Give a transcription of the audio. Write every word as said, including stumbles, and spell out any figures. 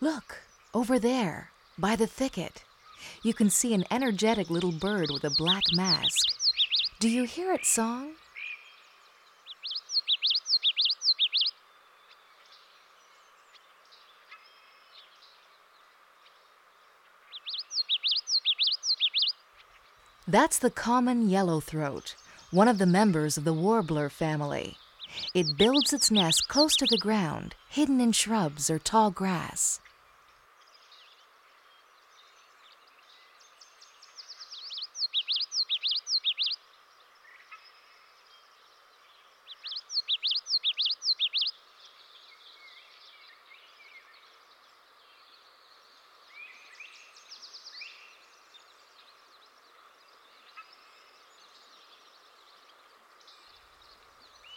Look, over there, by the thicket. You can see an energetic little bird with a black mask. Do you hear its song? That's the common yellowthroat, one of the members of the warbler family. It builds its nest close to the ground, hidden in shrubs or tall grass.